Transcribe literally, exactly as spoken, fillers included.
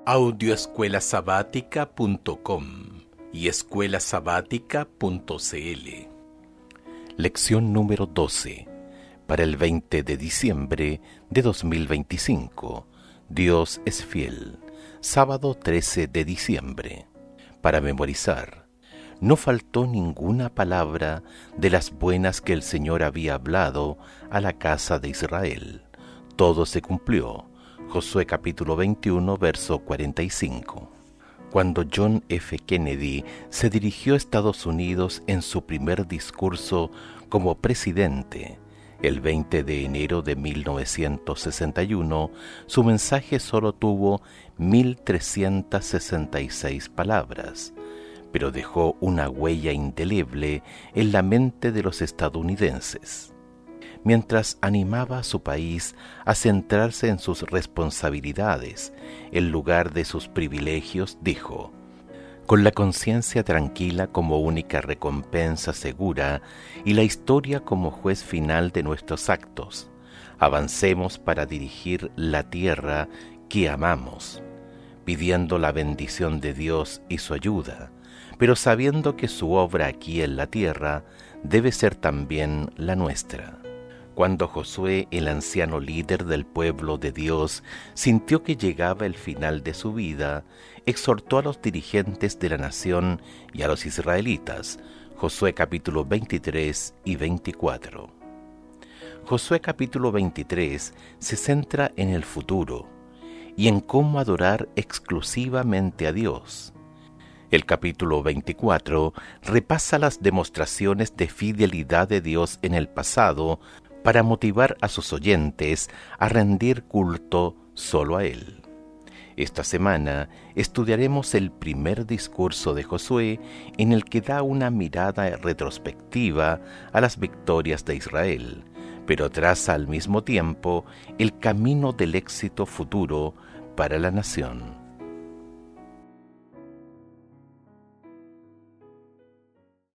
audio escuela sabática punto com y escuela sabática punto c l. Lección número doce, para el veinte de diciembre de dos mil veinticinco. Dios es fiel. Sábado trece de diciembre. Para memorizar. No faltó ninguna palabra de las buenas que el Señor había hablado a la casa de Israel. Todo se cumplió. Josué capítulo veintiuno, verso cuarenta y cinco. Cuando John F. Kennedy se dirigió a Estados Unidos en su primer discurso como presidente, el veinte de enero de mil novecientos sesenta y uno, su mensaje solo tuvo mil trescientas sesenta y seis palabras, pero dejó una huella indeleble en la mente de los estadounidenses. Mientras animaba a su país a centrarse en sus responsabilidades en lugar de sus privilegios, dijo: con la conciencia tranquila como única recompensa segura y la historia como juez final de nuestros actos, avancemos para dirigir la tierra que amamos, pidiendo la bendición de Dios y su ayuda, pero sabiendo que su obra aquí en la tierra debe ser también la nuestra. Cuando Josué, el anciano líder del pueblo de Dios, sintió que llegaba el final de su vida, exhortó a los dirigentes de la nación y a los israelitas. Josué capítulo veintitrés y veinticuatro. Josué capítulo veintitrés se centra en el futuro y en cómo adorar exclusivamente a Dios. El capítulo veinticuatro repasa las demostraciones de fidelidad de Dios en el pasado para motivar a sus oyentes a rendir culto solo a Él. Esta semana estudiaremos el primer discurso de Josué, en el que da una mirada retrospectiva a las victorias de Israel, pero traza al mismo tiempo el camino del éxito futuro para la nación.